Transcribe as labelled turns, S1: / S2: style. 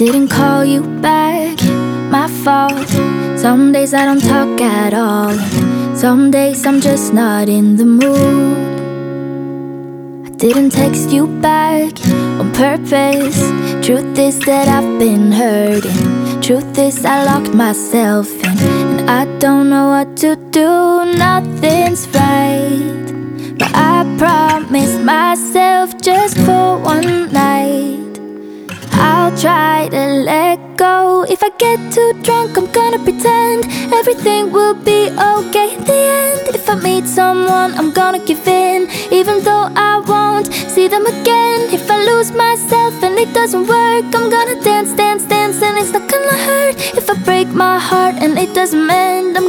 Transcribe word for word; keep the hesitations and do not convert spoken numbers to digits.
S1: didn't call you back, my fault. Some days I don't talk at all. Some days I'm just not in the mood. I didn't text you back on purpose. Truth is that I've been hurting. Truth is I locked myself in, and I don't know what to do. Nothing's right, but I promised myself just for one night I'll try to let go. If I get too drunk, I'm gonna pretend everything will be okay in the end. If I meet someone, I'm gonna give in, even though I won't see them again. If I lose myself and it doesn't work, I'm gonna dance, dance, dance, and it's not gonna hurt. If I break my heart and it doesn't mend, I'm